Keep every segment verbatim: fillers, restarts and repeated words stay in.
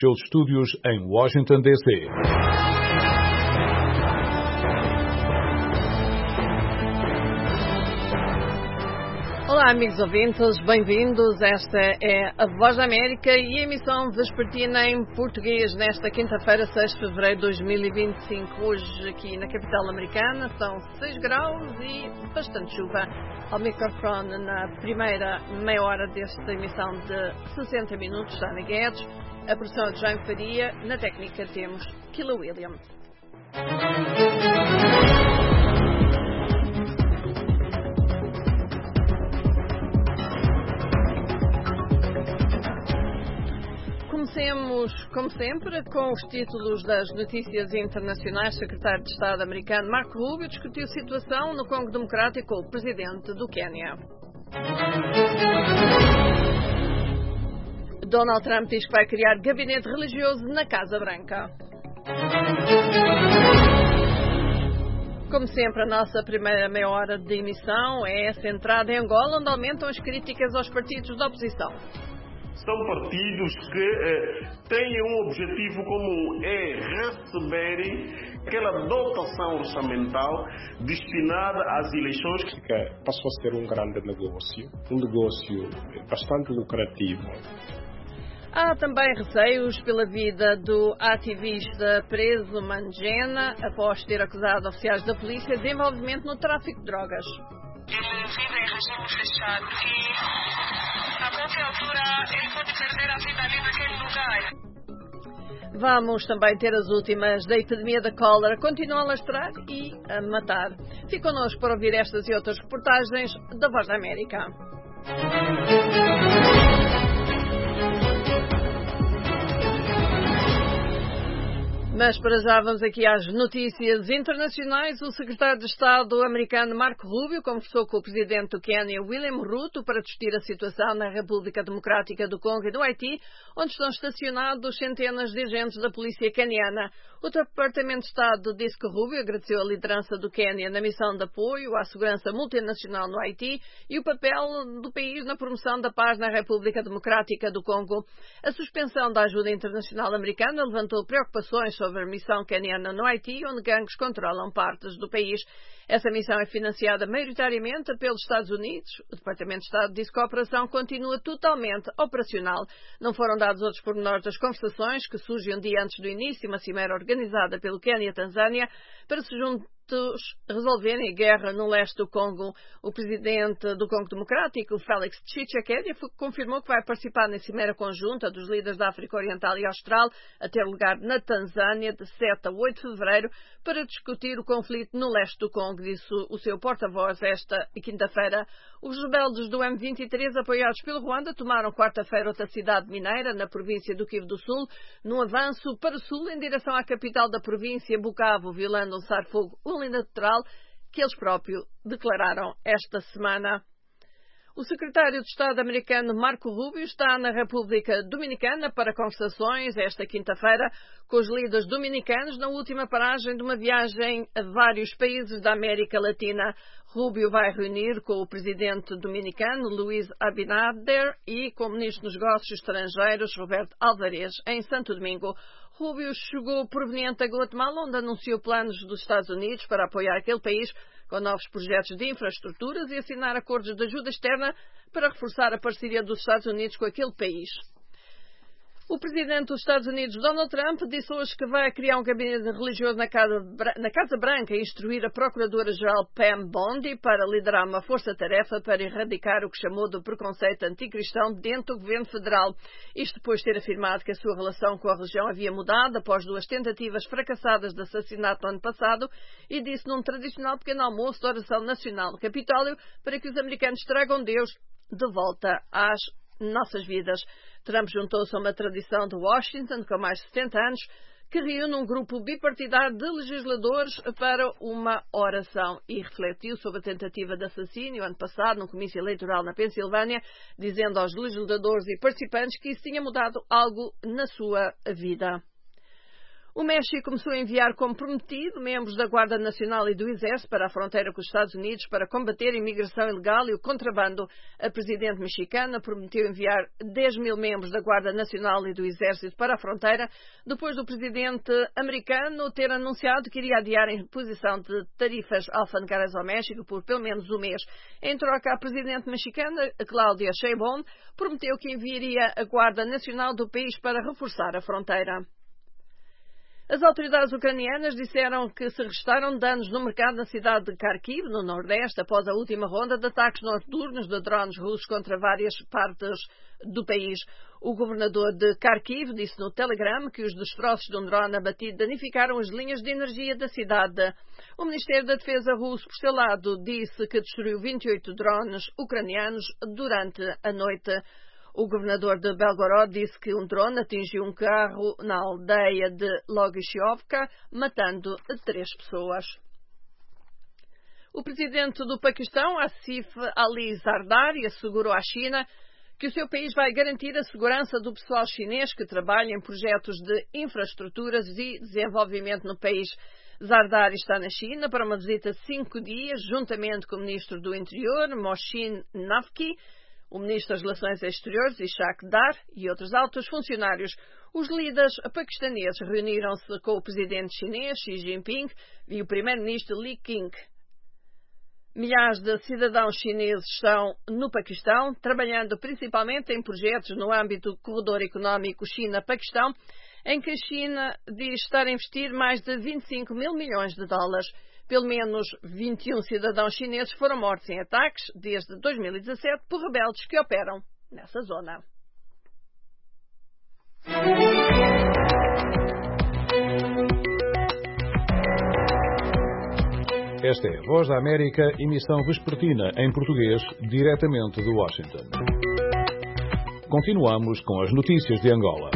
seus estúdios em Washington, D C Olá, amigos ouvintes, bem-vindos. Esta é a Voz da América e a emissão vespertina em português nesta quinta-feira, seis de fevereiro de dois mil e vinte e cinco. Hoje, aqui na capital americana, são seis graus e bastante chuva. Ao microfone, na primeira meia hora desta emissão de sessenta minutos, Ana Guedes. A produção é de Jaime Faria. Na técnica temos Kila Williams. Comecemos, como sempre, com os títulos das notícias internacionais. O secretário de Estado americano Marco Rubio discutiu a situação no Congo Democrático com o presidente do Quênia. Donald Trump diz que vai criar gabinete religioso na Casa Branca. Como sempre, a nossa primeira meia hora de emissão é centrada em Angola, onde aumentam as críticas aos partidos da oposição. São partidos que eh, têm um objetivo comum, é receberem aquela dotação orçamental destinada às eleições. Que passou a ser um grande negócio, um negócio bastante lucrativo. Há também receios pela vida do ativista preso Mangena, após ter acusado oficiais da polícia de envolvimento no tráfico de drogas. Ele vive em regime fechado e a qualquer altura ele pode perder a vida ali naquele lugar. Vamos também ter as últimas da epidemia da cólera, continua a lastrar e a matar. Fique connosco para ouvir estas e outras reportagens da Voz da América. Mas para já vamos aqui às notícias internacionais. O secretário de Estado americano Marco Rubio conversou com o presidente do Quênia, William Ruto, para discutir a situação na República Democrática do Congo e no Haiti, onde estão estacionados centenas de agentes da polícia queniana. O Departamento de Estado disse que Rubio agradeceu a liderança do Quênia na missão de apoio à segurança multinacional no Haiti e o papel do país na promoção da paz na República Democrática do Congo. A suspensão da ajuda internacional americana levantou preocupações sobre a missão queniana no Haiti, onde gangues controlam partes do país. Essa missão é financiada maioritariamente pelos Estados Unidos. O Departamento de Estado disse que a operação continua totalmente operacional. Não foram dados outros pormenores das conversações que surgem um dia antes do início de uma cimeira organizada pelo Quênia e a Tanzânia para se juntar resolverem a guerra no leste do Congo. O presidente do Congo Democrático, Félix Tshisekedi, confirmou que vai participar na cimeira conjunta dos líderes da África Oriental e Austral, a ter lugar na Tanzânia de sete a oito de fevereiro, para discutir o conflito no leste do Congo, disse o seu porta-voz esta quinta-feira. Os rebeldes do M vinte e três, apoiados pelo Ruanda, tomaram quarta-feira outra cidade mineira, na província do Kivu do Sul, num avanço para o sul em direção à capital da província, Bukavu, violando um cessar-fogo unilateral que eles próprios declararam esta semana. O secretário de Estado americano Marco Rubio está na República Dominicana para conversações esta quinta-feira com os líderes dominicanos na última paragem de uma viagem a vários países da América Latina. Rubio vai reunir com o presidente dominicano Luiz Abinader e com o ministro dos Negócios Estrangeiros Roberto Alvarez em Santo Domingo. Rubio chegou proveniente da Guatemala, onde anunciou planos dos Estados Unidos para apoiar aquele país com novos projetos de infraestruturas e assinar acordos de ajuda externa para reforçar a parceria dos Estados Unidos com aquele país. O presidente dos Estados Unidos, Donald Trump, disse hoje que vai criar um gabinete religioso na Casa, na Casa Branca e instruir a Procuradora-Geral Pam Bondi para liderar uma força-tarefa para erradicar o que chamou de preconceito anticristão dentro do governo federal. Isto depois de ter afirmado que a sua relação com a religião havia mudado após duas tentativas fracassadas de assassinato no ano passado e disse num tradicional pequeno almoço de oração nacional no Capitólio para que os americanos tragam Deus de volta às nossas vidas. Trump juntou-se a uma tradição de Washington com mais de setenta anos que reúne um grupo bipartidário de legisladores para uma oração e refletiu sobre a tentativa de assassínio ano passado no comício eleitoral na Pensilvânia, dizendo aos legisladores e participantes que isso tinha mudado algo na sua vida. O México começou a enviar, como prometido, membros da Guarda Nacional e do Exército para a fronteira com os Estados Unidos para combater a imigração ilegal e o contrabando. A presidente mexicana prometeu enviar dez mil membros da Guarda Nacional e do Exército para a fronteira, depois do presidente americano ter anunciado que iria adiar a imposição de tarifas alfandegárias ao México por pelo menos um mês. Em troca, a presidente mexicana, Claudia Sheinbaum, prometeu que enviaria a Guarda Nacional do país para reforçar a fronteira. As autoridades ucranianas disseram que se registaram danos no mercado na cidade de Kharkiv, no Nordeste, após a última ronda de ataques noturnos de drones russos contra várias partes do país. O governador de Kharkiv disse no Telegram que os destroços de um drone abatido danificaram as linhas de energia da cidade. O Ministério da Defesa russo, por seu lado, disse que destruiu vinte e oito drones ucranianos durante a noite. O governador de Belgorod disse que um drone atingiu um carro na aldeia de Logishovka, matando três pessoas. O presidente do Paquistão, Asif Ali Zardari, assegurou à China que o seu país vai garantir a segurança do pessoal chinês que trabalha em projetos de infraestruturas e desenvolvimento no país. Zardari está na China para uma visita de cinco dias, juntamente com o ministro do Interior, Mohsin Naqvi, o ministro das Relações Exteriores, Ishaq Dar, e outros altos funcionários. Os líderes paquistaneses reuniram-se com o presidente chinês, Xi Jinping, e o primeiro-ministro Li Qiang. Milhares de cidadãos chineses estão no Paquistão, trabalhando principalmente em projetos no âmbito do corredor económico China-Paquistão, em que a China diz estar a investir mais de vinte e cinco mil milhões de dólares. Pelo menos vinte e um cidadãos chineses foram mortos em ataques desde dois mil e dezassete por rebeldes que operam nessa zona. Esta é a Voz da América, emissão vespertina em português, diretamente de Washington. Continuamos com as notícias de Angola.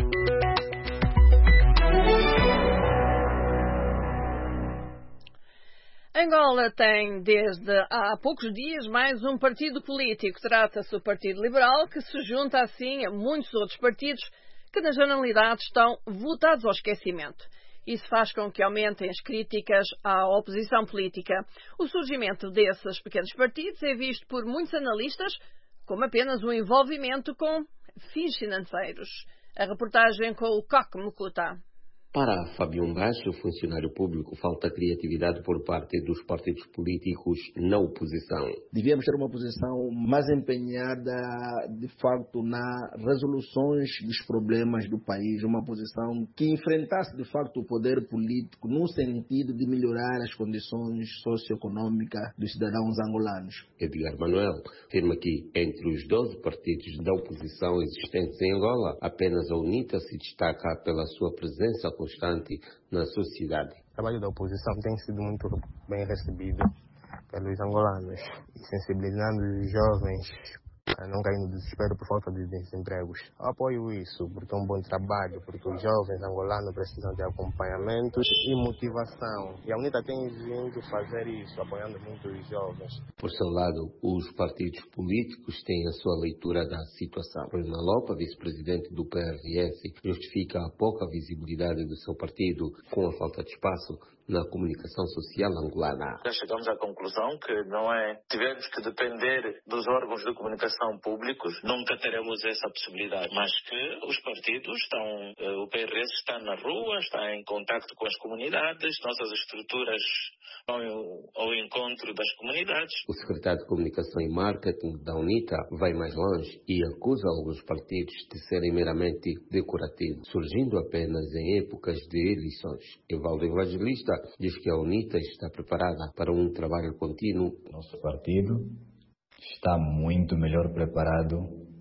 Angola tem, desde há poucos dias, mais um partido político. Trata-se do Partido Liberal, que se junta assim a muitos outros partidos que, na generalidade, estão votados ao esquecimento. Isso faz com que aumentem as críticas à oposição política. O surgimento desses pequenos partidos é visto por muitos analistas como apenas um envolvimento com fins financeiros. A reportagem com o Coque Mukuta. Para Fábio Baixo, funcionário público, falta criatividade por parte dos partidos políticos na oposição. Devíamos ter uma oposição mais empenhada, de facto, nas resoluções dos problemas do país, uma oposição que enfrentasse, de facto, o poder político no sentido de melhorar as condições socioeconômicas dos cidadãos angolanos. Edgar Manuel afirma que, entre os doze partidos da oposição existentes em Angola, apenas a UNITA se destaca pela sua presença constante na sociedade. O trabalho da oposição tem sido muito bem recebido pelos angolanos, sensibilizando os jovens a não cair no desespero por falta de desempregos. Eu apoio isso, porque é um bom trabalho, porque os jovens angolanos precisam de acompanhamento e motivação. E a UNITA tem vindo fazer isso, apoiando muito os jovens. Por seu lado, os partidos políticos têm a sua leitura da situação. Bruno Lopa, vice-presidente do P R S, justifica a pouca visibilidade do seu partido com a falta de espaço na comunicação social angolana. Já chegamos à conclusão que não é, tivemos que depender dos órgãos de comunicação públicos, nunca teremos essa possibilidade, mas que os partidos estão, o P R S está na rua, está em contacto com as comunidades, nossas estruturas vão ao encontro das comunidades. O secretário de Comunicação e Marketing da UNITA vai mais longe e acusa alguns partidos de serem meramente decorativos, surgindo apenas em épocas de eleições. Evaldo Evangelista diz que a UNITA está preparada para um trabalho contínuo. Nosso partido está muito melhor preparado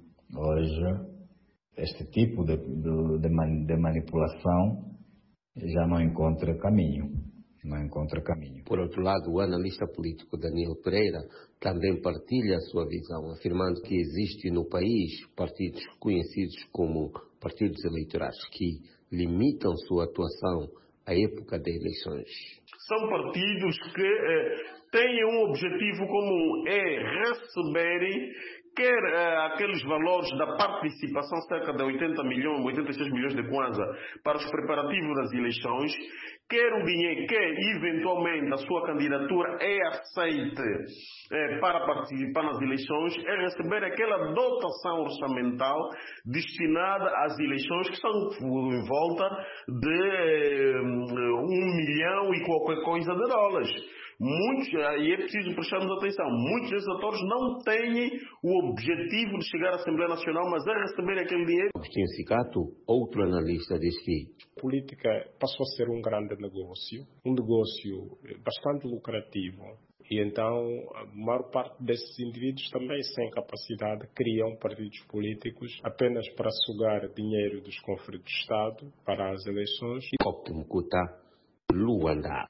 hoje. Este tipo de, de, de, man, de manipulação já não encontra caminho. Não encontra caminho. Por outro lado, o analista político Daniel Pereira também partilha a sua visão, afirmando que existe no país partidos conhecidos como partidos eleitorais que limitam sua atuação à época de eleições. São partidos que eh, têm um objetivo comum, é receberem quer uh, aqueles valores da participação, cerca de oitenta milhões, oitenta e seis milhões de kwanza, para os preparativos das eleições, quer o dinheiro que, eventualmente, a sua candidatura é aceite eh, para participar nas eleições, é receber aquela dotação orçamental destinada às eleições, que são em volta de eh, um milhão e qualquer coisa de dólares. Muitos, e é preciso prestarmos atenção, muitos desses atores não têm o objetivo de chegar à Assembleia Nacional, mas é receber aquele dinheiro. Agostinho Cicato, outro analista, diz que a política passou a ser um grande negócio, um negócio bastante lucrativo. E então, a maior parte desses indivíduos também sem capacidade criam partidos políticos apenas para sugar dinheiro dos cofres do Estado para as eleições. Óptimo Cuta, Luanda.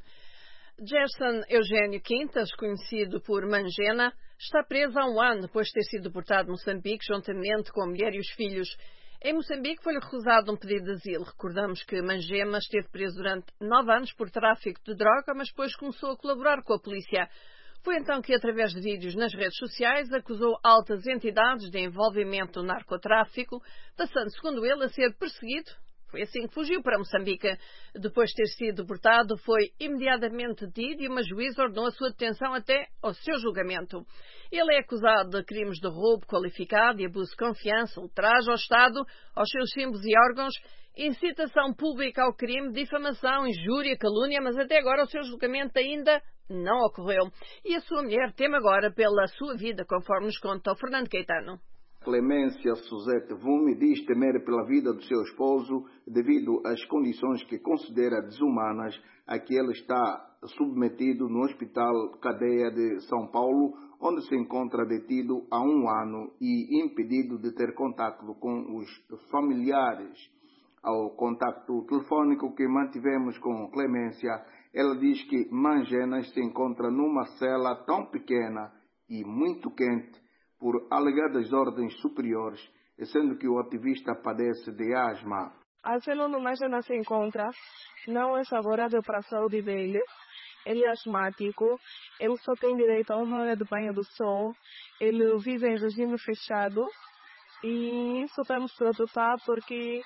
Gerson Eugênio Quintas, conhecido por Mangena, está preso há um ano depois de ter sido deportado de Moçambique juntamente com a mulher e os filhos. Em Moçambique foi-lhe recusado um pedido de asilo. Recordamos que Mangema esteve preso durante nove anos por tráfico de droga, mas depois começou a colaborar com a polícia. Foi então que, através de vídeos nas redes sociais, acusou altas entidades de envolvimento no narcotráfico, passando, segundo ele, a ser perseguido. Foi assim que fugiu para Moçambique. Depois de ter sido deportado, foi imediatamente detido e uma juíza ordenou a sua detenção até ao seu julgamento. Ele é acusado de crimes de roubo qualificado e abuso de confiança, ultraje ao Estado, aos seus símbolos e órgãos, incitação pública ao crime, difamação, injúria, calúnia, mas até agora o seu julgamento ainda não ocorreu. E a sua mulher teme agora pela sua vida, conforme nos conta o Fernando Caetano. Clemência Suzete Vume diz temer pela vida do seu esposo devido às condições que considera desumanas a que ele está submetido no Hospital Cadeia de São Paulo, onde se encontra detido há um ano e impedido de ter contato com os familiares. Ao contacto telefônico que mantivemos com Clemência, ela diz que Mangenas se encontra numa cela tão pequena e muito quente por alegadas ordens superiores, sendo que o ativista padece de asma. A cela onde Mangenas se encontra não é favorável para a saúde dele. Ele é asmático, ele só tem direito a uma hora de banho do sol, ele vive em regime fechado e isso temos que preocupar porque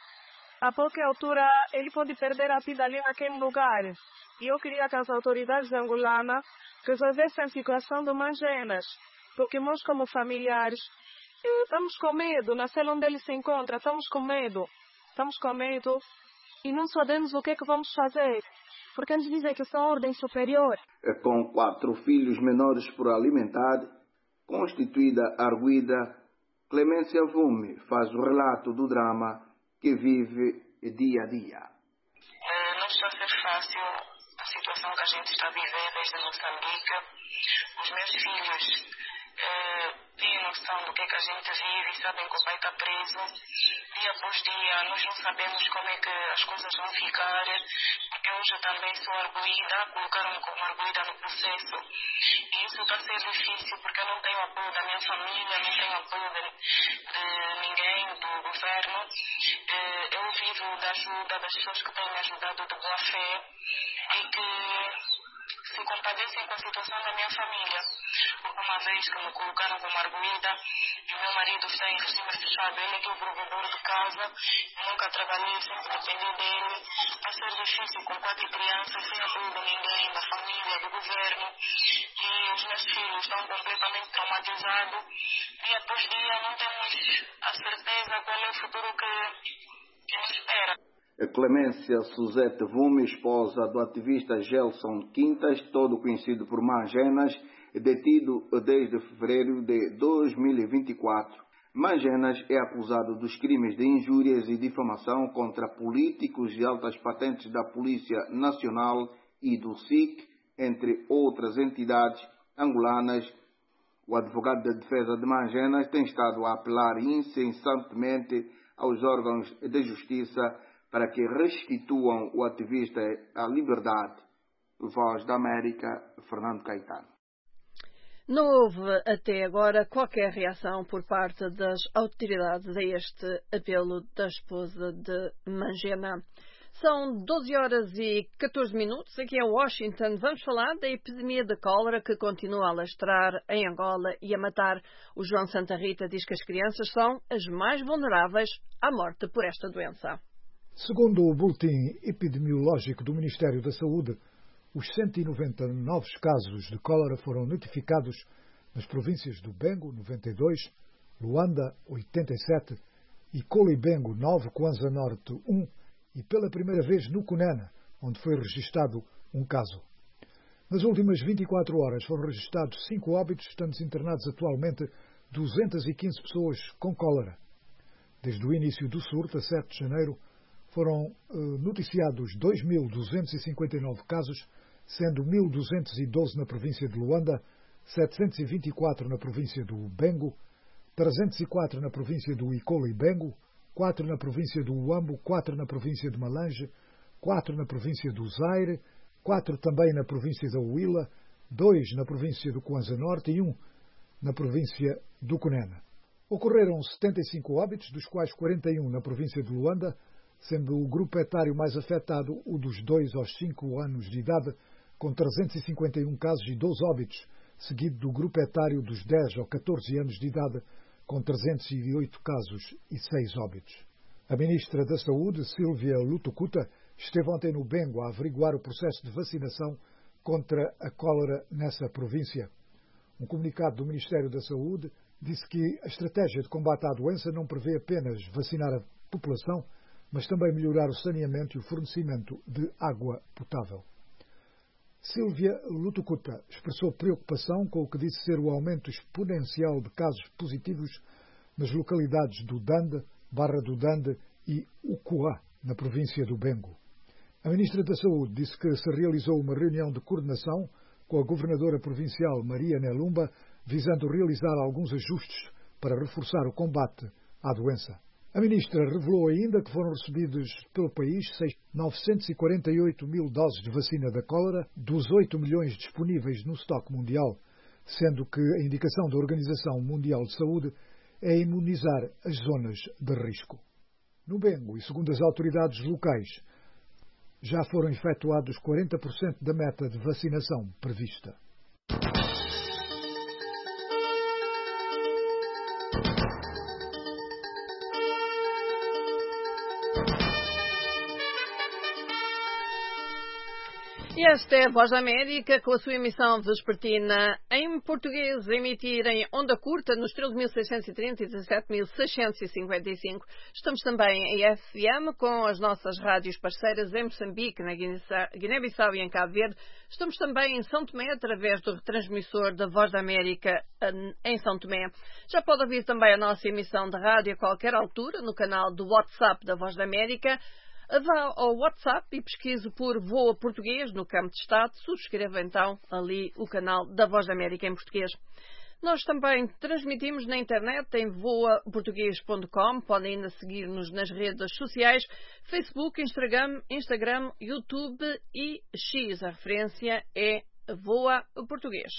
a qualquer altura ele pode perder a vida ali naquele lugar. E eu queria que as autoridades angolanas resolvessem a situação do Mangenas, porque nós como familiares estamos com medo, na cela onde ele se encontra, estamos com medo, estamos com medo e não sabemos o que é que vamos fazer. Porque eles dizem que são ordem superior. Com quatro filhos menores por alimentar, constituída arguida, Clemência Vume faz o relato do drama que vive dia a dia. É, não está a ser fácil a situação que a gente está vivendo desde Moçambique. Os meus filhos é, têm noção do que, é que a gente vive e sabem que o pai está preso. Dia após dia, nós não sabemos como é que as coisas vão ficar. Porque hoje eu também sou arguida, colocaram-me como arguida no processo. E isso está a ser difícil porque eu não tenho apoio da minha família, não tenho apoio de, de ninguém, do governo. Eu vivo da ajuda das pessoas que têm me ajudado de boa fé e que se compadecem com a situação da minha família. Porque uma vez que me colocaram como arguida e o meu marido está em regime fechado, ele é que é o provedor de casa, eu nunca trabalhei, sempre dependi dele. Vai ser difícil com quatro crianças, sem apoio de ninguém, da família, do governo. E os meus filhos estão completamente traumatizados. Dia após dia não temos a certeza qual é o futuro que, que nos espera. Clemência Suzete Vume, esposa do ativista Gelson Quintas, todo conhecido por Mangenas, detido desde fevereiro de dois mil e vinte e quatro. Mangenas é acusado dos crimes de injúrias e difamação contra políticos e altas patentes da Polícia Nacional e do S I C, entre outras entidades angolanas. O advogado de defesa de Mangenas tem estado a apelar incessantemente aos órgãos de justiça para que restituam o ativista à liberdade. Voz da América, Fernando Caetano. Não houve até agora qualquer reação por parte das autoridades a este apelo da esposa de Mangena. São doze horas e catorze minutos. Aqui em Washington vamos falar da epidemia de cólera que continua a alastrar em Angola e a matar. O João Santa Rita diz que as crianças são as mais vulneráveis à morte por esta doença. Segundo o boletim epidemiológico do Ministério da Saúde, os cento e noventa novos casos de cólera foram notificados nas províncias do Bengo, noventa e dois, Luanda, oitenta e sete, e Colibengo, nove, Kwanza Norte, um, e pela primeira vez no Cunene, onde foi registado um caso. Nas últimas vinte e quatro horas foram registados cinco óbitos, estando internados atualmente duzentas e quinze pessoas com cólera. Desde o início do surto, a sete de janeiro, foram eh, noticiados dois mil duzentos e cinquenta e nove casos, sendo mil duzentos e doze na província de Luanda, setecentos e vinte e quatro na província do Bengo, trezentos e quatro na província do Icolo-Bengo, quatro na província do Uambo, quatro na província de Malange, quatro na província do Zaire, quatro também na província da Huila, dois na província do Kwanza Norte e um na província do Cunene. Ocorreram setenta e cinco óbitos, dos quais quarenta e um na província de Luanda, sendo o grupo etário mais afetado o dos dois aos cinco anos de idade, com trezentos e cinquenta e um casos e doze óbitos, seguido do grupo etário dos dez aos catorze anos de idade, com trezentos e oito casos e seis óbitos. A Ministra da Saúde, Silvia Lutucuta, esteve ontem no Bengo a averiguar o processo de vacinação contra a cólera nessa província. Um comunicado do Ministério da Saúde disse que a estratégia de combate à doença não prevê apenas vacinar a população, mas também melhorar o saneamento e o fornecimento de água potável. Silvia Lutucuta expressou preocupação com o que disse ser o aumento exponencial de casos positivos nas localidades do Dande, Barra do Dande e Ucoa, na província do Bengo. A Ministra da Saúde disse que se realizou uma reunião de coordenação com a Governadora Provincial Maria Nelumba, visando realizar alguns ajustes para reforçar o combate à doença. A Ministra revelou ainda que foram recebidos pelo país novecentos e quarenta e oito mil doses de vacina da cólera, dos oito milhões disponíveis no estoque mundial, sendo que a indicação da Organização Mundial de Saúde é imunizar as zonas de risco. No Bengo, e segundo as autoridades locais, já foram efetuados quarenta por cento da meta de vacinação prevista. E esta é a Voz da América, com a sua emissão vespertina em português, emitir em onda curta nos treze mil seiscentos e trinta e dezassete mil seiscentos e cinquenta e cinco. Estamos também em F M com as nossas rádios parceiras em Moçambique, na Guiné-Bissau e em Cabo Verde. Estamos também em São Tomé, através do retransmissor da Voz da América em São Tomé. Já pode ouvir também a nossa emissão de rádio a qualquer altura no canal do WhatsApp da Voz da América. Vá ao WhatsApp e pesquise por Voa Português no campo de Estado. Subscreva então ali o canal da Voz da América em português. Nós também transmitimos na internet em voa português ponto com. Podem ainda seguir-nos nas redes sociais, Facebook, Instagram, Instagram, YouTube e X. A referência é Voa Português.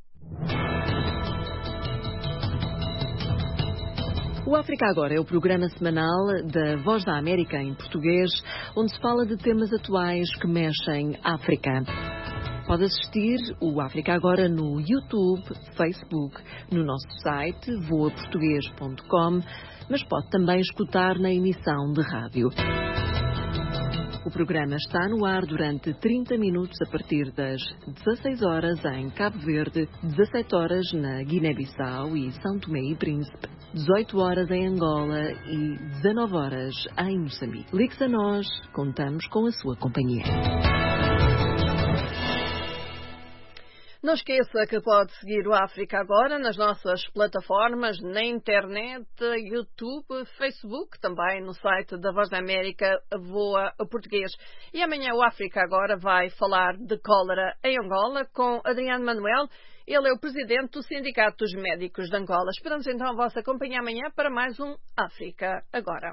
O África Agora é o programa semanal da Voz da América em português, onde se fala de temas atuais que mexem África. Pode assistir o África Agora no YouTube, Facebook, no nosso site voa português ponto com, mas pode também escutar na emissão de rádio. O programa está no ar durante trinta minutos a partir das dezasseis horas em Cabo Verde, dezassete horas na Guiné-Bissau e São Tomé e Príncipe, dezoito horas em Angola e dezanove horas em Moçambique. Ligue-se a nós, contamos com a sua companhia. Não esqueça que pode seguir o África Agora nas nossas plataformas, na internet, YouTube, Facebook, também no site da Voz da América, Voa Português. E amanhã o África Agora vai falar de cólera em Angola com Adriano Manuel. Ele é o presidente do Sindicato dos Médicos de Angola. Esperamos então a vossa companhia amanhã para mais um África Agora.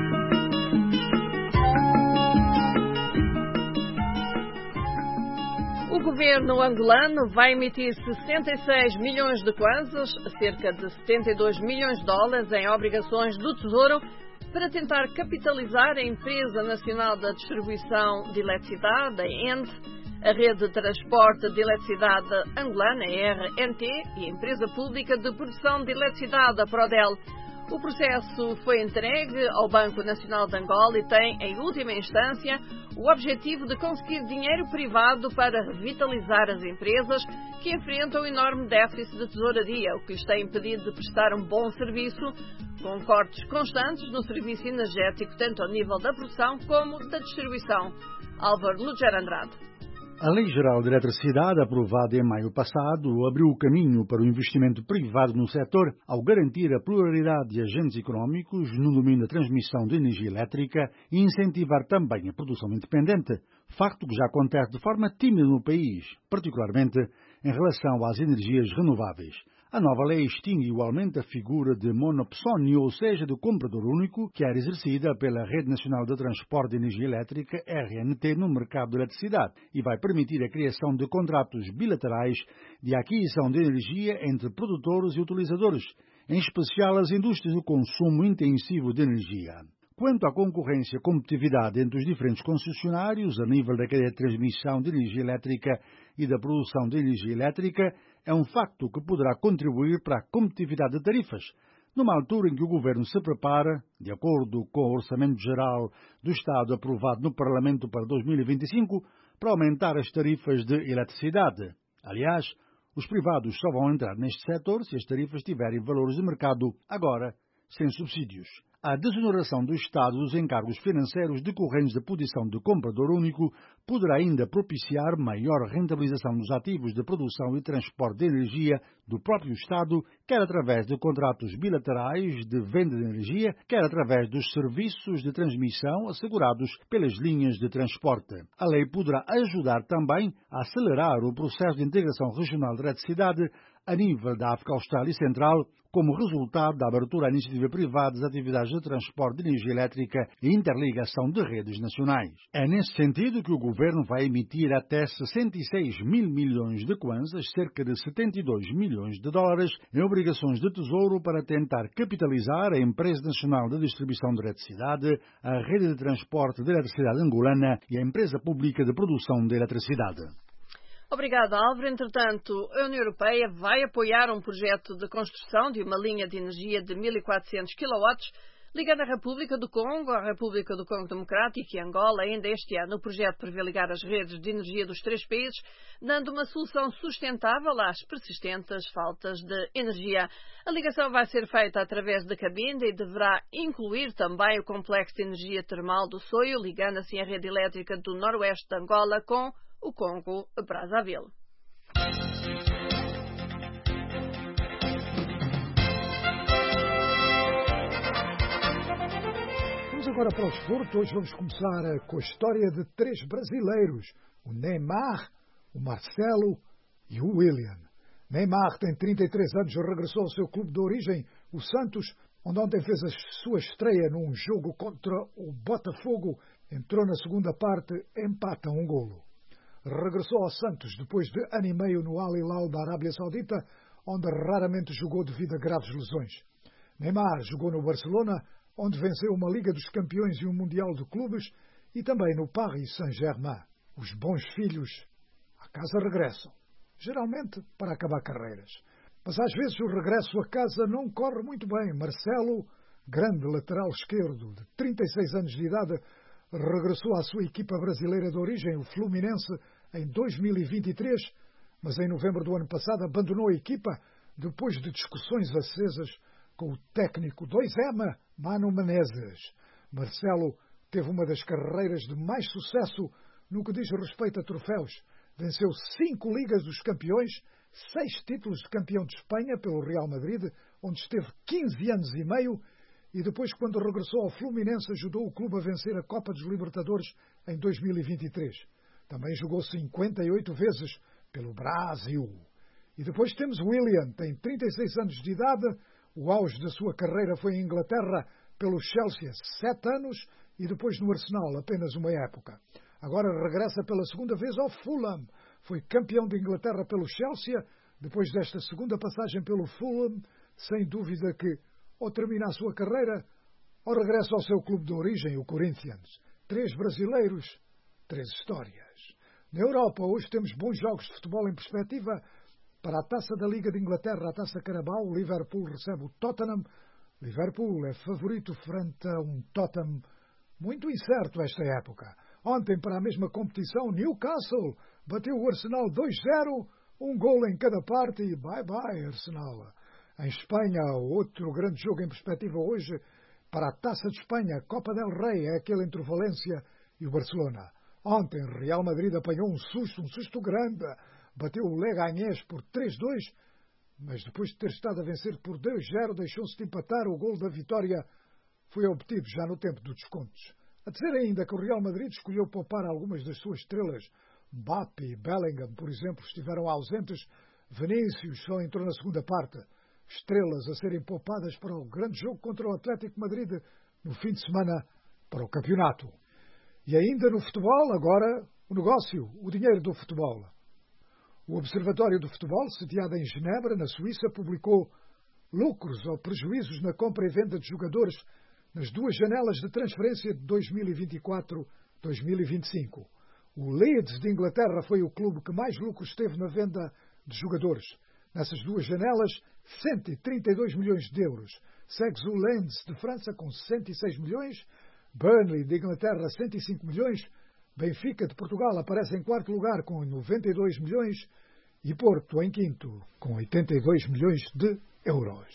O governo governo angolano vai emitir sessenta e seis milhões de kwanzas, cerca de setenta e dois milhões de dólares, em obrigações do Tesouro para tentar capitalizar a Empresa Nacional da Distribuição de Eletricidade, a E N D, a Rede de Transporte de Eletricidade Angolana, a R N T, e a Empresa Pública de Produção de Eletricidade, a Prodel. O processo foi entregue ao Banco Nacional de Angola e tem, em última instância, o objetivo de conseguir dinheiro privado para revitalizar as empresas que enfrentam um enorme déficit de tesouraria, o que lhes tem impedido de prestar um bom serviço, com cortes constantes no serviço energético, tanto ao nível da produção como da distribuição. Álvaro Lugero Andrade. A Lei Geral de Eletricidade, aprovada em maio passado, abriu o caminho para o investimento privado no setor ao garantir a pluralidade de agentes económicos no domínio da transmissão de energia elétrica e incentivar também a produção independente, facto que já acontece de forma tímida no país, particularmente em relação às energias renováveis. A nova lei extingue igualmente a figura de monopsónio, ou seja, de comprador único, que era exercida pela Rede Nacional de Transporte de Energia Elétrica, R N T, no mercado de eletricidade, e vai permitir a criação de contratos bilaterais de aquisição de energia entre produtores e utilizadores, em especial as indústrias do consumo intensivo de energia. Quanto à concorrência e competitividade entre os diferentes concessionários, a nível da cadeia de transmissão de energia elétrica e da produção de energia elétrica, é um facto que poderá contribuir para a competitividade de tarifas, numa altura em que o Governo se prepara, de acordo com o Orçamento Geral do Estado aprovado no Parlamento para dois mil e vinte e cinco, para aumentar as tarifas de eletricidade. Aliás, os privados só vão entrar neste setor se as tarifas tiverem valores de mercado, agora sem subsídios. A desoneração do Estado dos encargos financeiros decorrentes da posição de comprador único poderá ainda propiciar maior rentabilização dos ativos de produção e transporte de energia do próprio Estado, quer através de contratos bilaterais de venda de energia, quer através dos serviços de transmissão assegurados pelas linhas de transporte. A lei poderá ajudar também a acelerar o processo de integração regional de eletricidade a nível da África Austral e Central, como resultado da abertura à iniciativa privada das atividades de transporte de energia elétrica e interligação de redes nacionais. É nesse sentido que o Governo vai emitir até sessenta e seis mil milhões de kwanzas, cerca de setenta e dois milhões de dólares, em obrigações de tesouro para tentar capitalizar a Empresa Nacional de Distribuição de Eletricidade, a Rede de Transporte de Eletricidade Angolana e a Empresa Pública de Produção de Eletricidade. Obrigada, Álvaro. Entretanto, a União Europeia vai apoiar um projeto de construção de uma linha de energia de mil e quatrocentos quilowatts ligando a República do Congo, a República do Congo Democrático e Angola ainda este ano. O projeto prevê ligar as redes de energia dos três países, dando uma solução sustentável às persistentes faltas de energia. A ligação vai ser feita através da cabine e deverá incluir também o complexo de energia termal do Soio, ligando assim a rede elétrica do noroeste de Angola com o Congo-Brazzaville. Vamos agora para o desporto. Hoje vamos começar com a história de três brasileiros, o Neymar, o Marcelo e o William. Neymar tem trinta e três anos, regressou ao seu clube de origem, o Santos, onde ontem fez a sua estreia num jogo contra o Botafogo, entrou na segunda parte, empata um golo. Regressou ao Santos depois de ano e meio no Al Hilal da Arábia Saudita, onde raramente jogou devido a graves lesões. Neymar jogou no Barcelona, onde venceu uma Liga dos Campeões e um Mundial de Clubes, e também no Paris Saint-Germain. Os bons filhos à casa regressam, geralmente para acabar carreiras. Mas às vezes o regresso a casa não corre muito bem. Marcelo, grande lateral esquerdo de trinta e seis anos de idade, regressou à sua equipa brasileira de origem, o Fluminense, em dois mil e vinte e três, mas em novembro do ano passado abandonou a equipa depois de discussões acesas com o técnico dois M, Mano Menezes. Marcelo teve uma das carreiras de mais sucesso no que diz respeito a troféus. Venceu cinco Ligas dos Campeões, seis títulos de campeão de Espanha pelo Real Madrid, onde esteve quinze anos e meio, e depois, quando regressou ao Fluminense, ajudou o clube a vencer a Copa dos Libertadores em dois mil e vinte e três. Também jogou cinquenta e oito vezes pelo Brasil. E depois temos William, tem trinta e seis anos de idade, o auge da sua carreira foi em Inglaterra pelo Chelsea, sete anos, e depois no Arsenal, apenas uma época. Agora regressa pela segunda vez ao Fulham. Foi campeão de Inglaterra pelo Chelsea, depois desta segunda passagem pelo Fulham, sem dúvida que ou termina a sua carreira ou regressa ao seu clube de origem, o Corinthians. Três brasileiros, três histórias. Na Europa, hoje temos bons jogos de futebol em perspectiva. Para a Taça da Liga de Inglaterra, a Taça Carabao, o Liverpool recebe o Tottenham. Liverpool é favorito frente a um Tottenham muito incerto esta época. Ontem, para a mesma competição, Newcastle bateu o Arsenal dois zero, um gol em cada parte e bye-bye, Arsenal. Em Espanha, outro grande jogo em perspectiva hoje, para a Taça de Espanha, Copa del Rey, é aquele entre o Valência e o Barcelona. Ontem, Real Madrid apanhou um susto, um susto grande, bateu o Leganés por três dois, mas depois de ter estado a vencer por dois zero, deixou-se de empatar. O gol da vitória foi obtido já no tempo dos descontos. A dizer ainda que o Real Madrid escolheu poupar algumas das suas estrelas. Mbappé e Bellingham, por exemplo, estiveram ausentes. Vinícius só entrou na segunda parte. Estrelas a serem poupadas para o grande jogo contra o Atlético Madrid no fim de semana para o campeonato. E ainda no futebol, agora, o negócio, o dinheiro do futebol. O Observatório do Futebol, sediado em Genebra, na Suíça, publicou lucros ou prejuízos na compra e venda de jogadores nas duas janelas de transferência de dois mil e vinte e quatro a dois mil e vinte e cinco. O Leeds de Inglaterra foi o clube que mais lucros teve na venda de jogadores. Nessas duas janelas, cento e trinta e dois milhões de euros. Segue o Lens de França com cento e seis milhões, Burnley de Inglaterra cento e cinco milhões, Benfica de Portugal aparece em quarto lugar com noventa e dois milhões e Porto em quinto com oitenta e dois milhões de euros.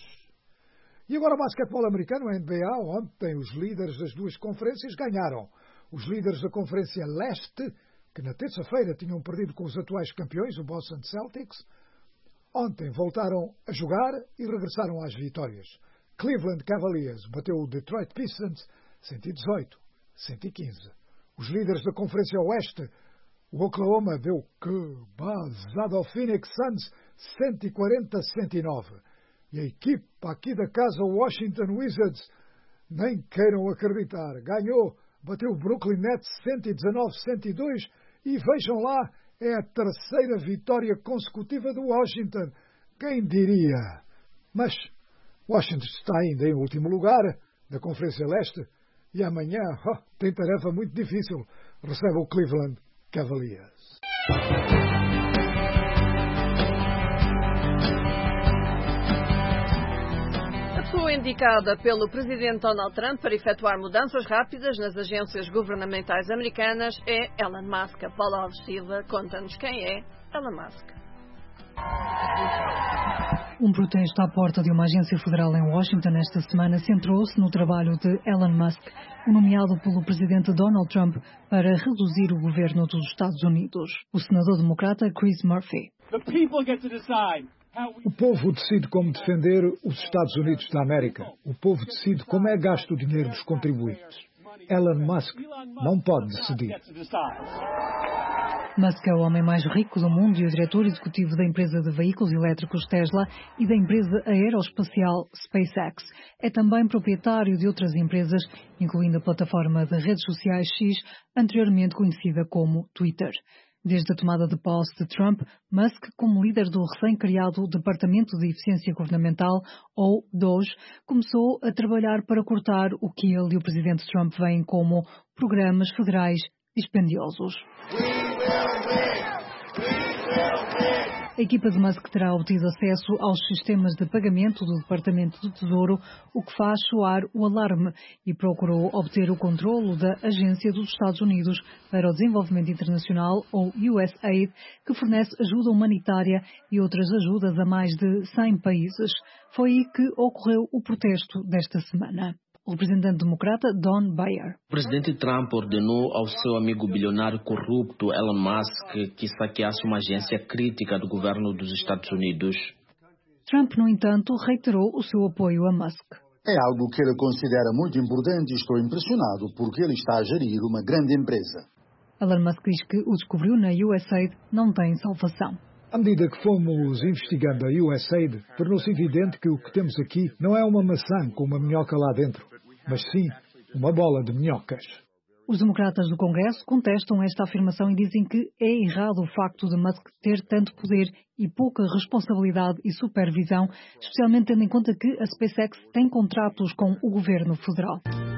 E agora o basquetebol americano, a N B A. Ontem os líderes das duas conferências ganharam. Os líderes da Conferência Leste, que na terça-feira tinham perdido com os atuais campeões, o Boston Celtics, ontem voltaram a jogar e regressaram às vitórias. Cleveland Cavaliers bateu o Detroit Pistons cento e dezoito a cento e quinze. Os líderes da Conferência Oeste, o Oklahoma deu que basado ao Phoenix Suns cento e quarenta a cento e nove. E a equipa aqui da casa, o Washington Wizards, nem queiram acreditar, ganhou, bateu o Brooklyn Nets cento e dezanove a cento e dois e vejam lá, é a terceira vitória consecutiva do Washington. Quem diria? Mas Washington está ainda em último lugar da Conferência Leste e amanhã oh, tem tarefa muito difícil. Recebe o Cleveland Cavaliers. A pessoa indicada pelo presidente Donald Trump para efetuar mudanças rápidas nas agências governamentais americanas é Elon Musk. Paulo Alves Silva conta-nos quem é Elon Musk. Um protesto à porta de uma agência federal em Washington esta semana centrou-se no trabalho de Elon Musk, o nomeado pelo presidente Donald Trump para reduzir o governo dos Estados Unidos. O senador democrata Chris Murphy. O povo decide como defender os Estados Unidos da América. O povo decide como é gasto o dinheiro dos contribuintes. Elon Musk não pode decidir. Musk é o homem mais rico do mundo e o diretor executivo da empresa de veículos elétricos Tesla e da empresa aeroespacial SpaceX. É também proprietário de outras empresas, incluindo a plataforma de redes sociais X, anteriormente conhecida como Twitter. Desde a tomada de posse de Trump, Musk, como líder do recém-criado Departamento de Eficiência Governamental, ou D O G E, começou a trabalhar para cortar o que ele e o presidente Trump veem como programas federais dispendiosos. A equipa de Musk terá obtido acesso aos sistemas de pagamento do Departamento do Tesouro, o que faz soar o alarme, e procurou obter o controlo da Agência dos Estados Unidos para o Desenvolvimento Internacional, ou U S A I D, que fornece ajuda humanitária e outras ajudas a mais de cem países. Foi aí que ocorreu o protesto desta semana. O representante democrata Don Beyer. O presidente Trump ordenou ao seu amigo bilionário corrupto Elon Musk que saqueasse uma agência crítica do governo dos Estados Unidos. Trump, no entanto, reiterou o seu apoio a Musk. É algo que ele considera muito importante e estou impressionado porque ele está a gerir uma grande empresa. Elon Musk diz que o descobriu na U S A I D não tem salvação. À medida que fomos investigando a U S A I D, tornou-se evidente que o que temos aqui não é uma maçã com uma minhoca lá dentro, mas sim uma bola de minhocas. Os democratas do Congresso contestam esta afirmação e dizem que é errado o facto de Musk ter tanto poder e pouca responsabilidade e supervisão, especialmente tendo em conta que a SpaceX tem contratos com o governo federal.